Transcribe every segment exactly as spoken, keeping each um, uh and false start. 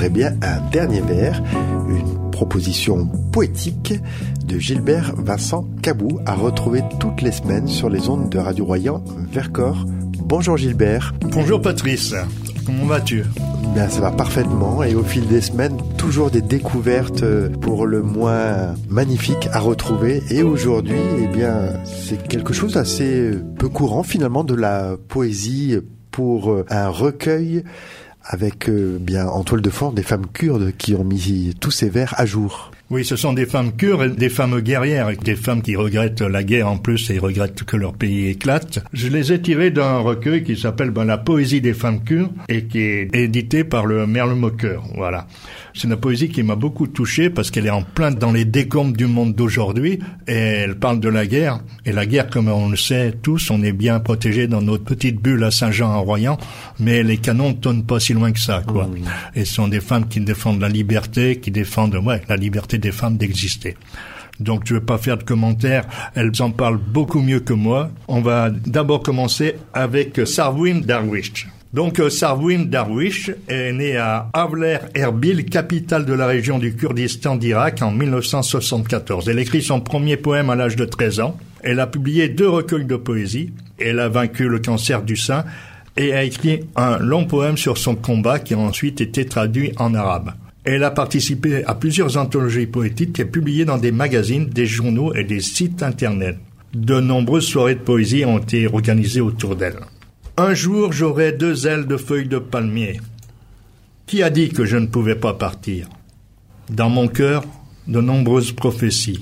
eh bien, un dernier vers, une proposition poétique de Gilbert Vincent Cabou à retrouver toutes les semaines sur les ondes de Radio Royan Vercors. Bonjour Gilbert. Bonjour Patrice, comment vas-tu ? Bien, ça va parfaitement et au fil des semaines, toujours des découvertes pour le moins magnifiques à retrouver. Et aujourd'hui, eh bien, c'est quelque chose d'assez peu courant finalement de la poésie pour un recueil avec euh, bien en toile de fond des femmes kurdes qui ont mis tous ces vers à jour. Oui, ce sont des femmes kurdes, des femmes guerrières, des femmes qui regrettent la guerre en plus et regrettent que leur pays éclate. Je les ai tirées d'un recueil qui s'appelle ben, La poésie des femmes kurdes et qui est édité par le Merle-Moqueur. Voilà. C'est une poésie qui m'a beaucoup touché parce qu'elle est en plein dans les décombres du monde d'aujourd'hui et elle parle de la guerre. Et la guerre, comme on le sait tous, on est bien protégés dans notre petite bulle à Saint-Jean-en-Royan, mais les canons ne tournent pas si loin que ça, quoi. Mmh. Et ce sont des femmes qui défendent la liberté, qui défendent, ouais, la liberté des femmes d'exister. Donc je ne vais pas faire de commentaires, elles en parlent beaucoup mieux que moi. On va d'abord commencer avec Sarwin Darwish. Donc Sarwin Darwish est née à Avler Erbil, capitale de la région du Kurdistan d'Irak, en dix-neuf cent soixante-quatorze. Elle écrit son premier poème à l'âge de treize ans. Elle a publié deux recueils de poésie. Elle a vaincu le cancer du sein et a écrit un long poème sur son combat qui a ensuite été traduit en arabe. Elle a participé à plusieurs anthologies poétiques et publié dans des magazines, des journaux et des sites internet. De nombreuses soirées de poésie ont été organisées autour d'elle. Un jour, j'aurai deux ailes de feuilles de palmier. Qui a dit que je ne pouvais pas partir ? Dans mon cœur, de nombreuses prophéties.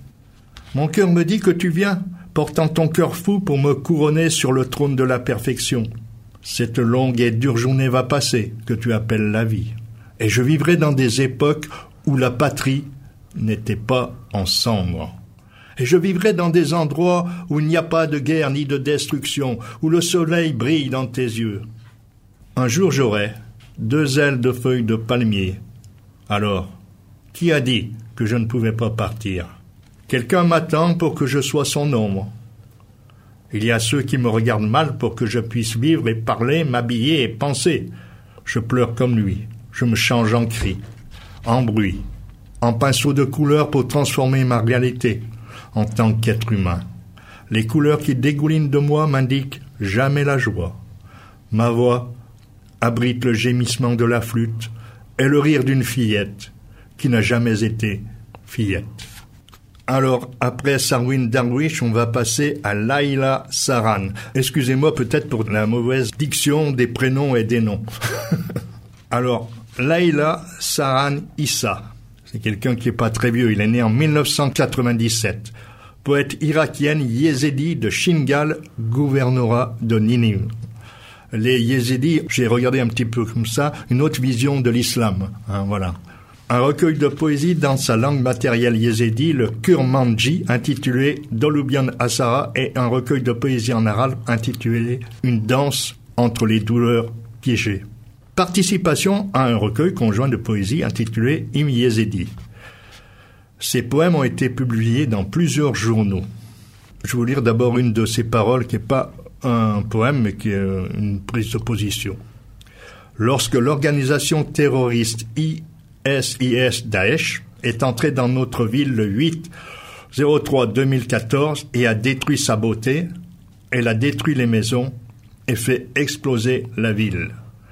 Mon cœur me dit que tu viens, portant ton cœur fou pour me couronner sur le trône de la perfection. Cette longue et dure journée va passer, que tu appelles la vie. Et je vivrai dans des époques où la patrie n'était pas ensemble. Et je vivrai dans des endroits où il n'y a pas de guerre ni de destruction, où le soleil brille dans tes yeux. Un jour j'aurai deux ailes de feuilles de palmier. Alors, qui a dit que je ne pouvais pas partir ? Quelqu'un m'attend pour que je sois son ombre. Il y a ceux qui me regardent mal pour que je puisse vivre et parler, m'habiller et penser. Je pleure comme lui. Je me change en cri, en bruit, en pinceau de couleurs pour transformer ma réalité en tant qu'être humain. Les couleurs qui dégoulinent de moi m'indiquent jamais la joie. Ma voix abrite le gémissement de la flûte et le rire d'une fillette qui n'a jamais été fillette. Alors, après Sarwin Darwish, on va passer à Layla Saran. Excusez-moi peut-être pour la mauvaise diction des prénoms et des noms. Alors, Layla Saran Issa, c'est quelqu'un qui est pas très vieux, il est né en dix-neuf cent quatre-vingt-dix-sept. Poète irakienne yézidi de Shingal, gouvernorat de Ninive. Les yézidis, j'ai regardé un petit peu comme ça, une autre vision de l'islam, hein, voilà. Un recueil de poésie dans sa langue matérielle yézidi, le Kurmanji, intitulé Dolubian Asara, et un recueil de poésie en arabe intitulé Une danse entre les douleurs piégées. Participation à un recueil conjoint de poésie intitulé Im Yezidi. Ces poèmes ont été publiés dans plusieurs journaux. Je vais vous lire d'abord une de ces paroles qui n'est pas un poème mais qui est une prise de position. Lorsque l'organisation terroriste I S I S Daesh est entrée dans notre ville le huit zéro trois deux mille quatorze et a détruit sa beauté, elle a détruit les maisons et fait exploser la ville.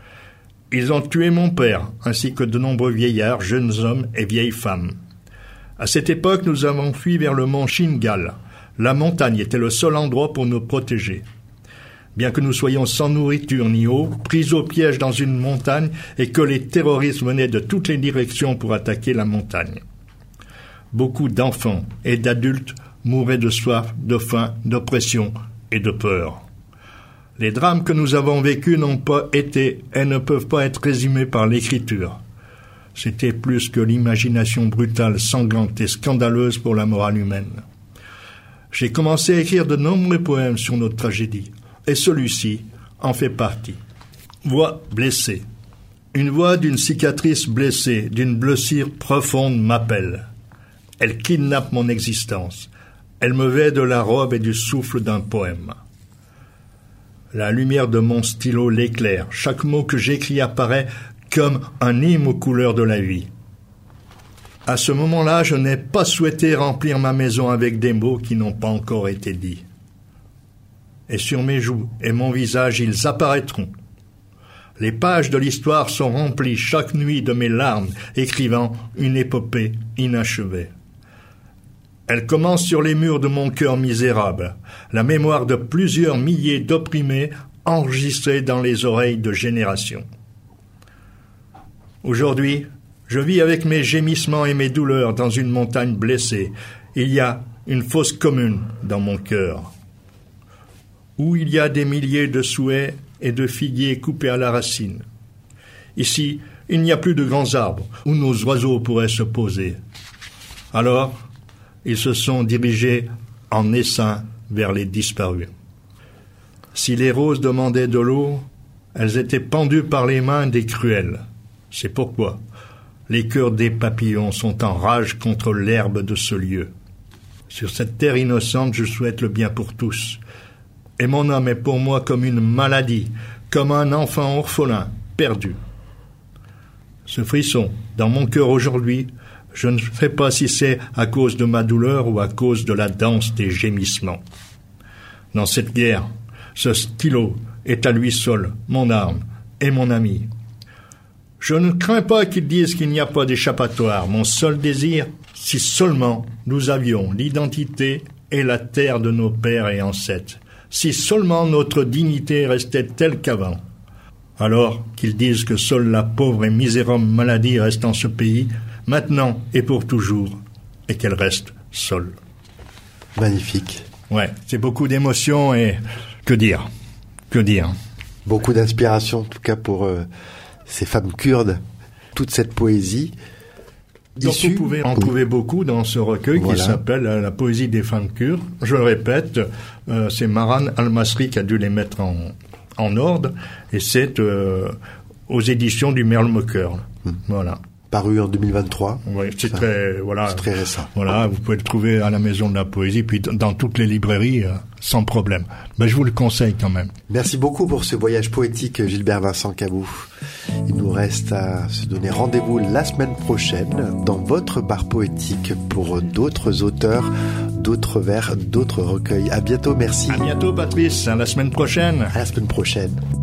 Ils ont tué mon père, ainsi que de nombreux vieillards, jeunes hommes et vieilles femmes. À cette époque, nous avons fui vers le mont Shingal. La montagne était le seul endroit pour nous protéger. Bien que nous soyons sans nourriture ni eau, pris au piège dans une montagne et que les terroristes venaient de toutes les directions pour attaquer la montagne. Beaucoup d'enfants et d'adultes mouraient de soif, de faim, d'oppression et de peur. Les drames que nous avons vécus n'ont pas été et ne peuvent pas être résumés par l'écriture. C'était plus que l'imagination brutale, sanglante et scandaleuse pour la morale humaine. J'ai commencé à écrire de nombreux poèmes sur notre tragédie, et celui-ci en fait partie. Voix blessée. Une voix d'une cicatrice blessée, d'une blessure profonde m'appelle. Elle kidnappe mon existence. Elle me vêt de la robe et du souffle d'un poème. La lumière de mon stylo l'éclaire. Chaque mot que j'écris apparaît comme un hymne aux couleurs de la vie. À ce moment-là, je n'ai pas souhaité remplir ma maison avec des mots qui n'ont pas encore été dits. Et sur mes joues et mon visage, ils apparaîtront. Les pages de l'histoire sont remplies chaque nuit de mes larmes, écrivant une épopée inachevée. Elle commence sur les murs de mon cœur misérable, la mémoire de plusieurs milliers d'opprimés enregistrés dans les oreilles de générations. Aujourd'hui, je vis avec mes gémissements et mes douleurs dans une montagne blessée. Il y a une fosse commune dans mon cœur, où il y a des milliers de souhaits et de figuiers coupés à la racine. Ici, il n'y a plus de grands arbres où nos oiseaux pourraient se poser. Alors, ils se sont dirigés en essaim vers les disparus. Si les roses demandaient de l'eau, elles étaient pendues par les mains des cruels. C'est pourquoi les cœurs des papillons sont en rage contre l'herbe de ce lieu. Sur cette terre innocente, je souhaite le bien pour tous. Et mon homme est pour moi comme une maladie, comme un enfant orphelin, perdu. Ce frisson, dans mon cœur aujourd'hui, je ne sais pas si c'est à cause de ma douleur ou à cause de la danse des gémissements. Dans cette guerre, ce stylo est à lui seul mon arme et mon ami. Je ne crains pas qu'ils disent qu'il n'y a pas d'échappatoire. Mon seul désir, si seulement nous avions l'identité et la terre de nos pères et ancêtres, si seulement notre dignité restait telle qu'avant. Alors qu'ils disent que seule la pauvre et misérable maladie reste en ce pays, maintenant et pour toujours, et qu'elle reste seule. Magnifique. Ouais, c'est beaucoup d'émotions et que dire, que dire. Beaucoup d'inspiration en tout cas pour euh, ces femmes kurdes, toute cette poésie. Donc issue... vous pouvez en oui. trouver beaucoup dans ce recueil voilà. qui s'appelle La poésie des femmes kurdes. Je le répète, euh, c'est Maran Al-Masri qui a dû les mettre en, en ordre, et c'est euh, aux éditions du Merle Mocker. Mmh. Voilà. Paru en deux mille vingt-trois. Oui, c'est ça, très, voilà. C'est très récent. Voilà, vous pouvez le trouver à la Maison de la Poésie, puis dans toutes les librairies, euh, sans problème. Ben, je vous le conseille quand même. Merci beaucoup pour ce voyage poétique, Gilbert Vincent Cabou. Il nous reste à se donner rendez-vous la semaine prochaine dans votre bar poétique pour d'autres auteurs, d'autres vers, d'autres recueils. À bientôt, merci. À bientôt, Patrice. À la semaine prochaine. À la semaine prochaine.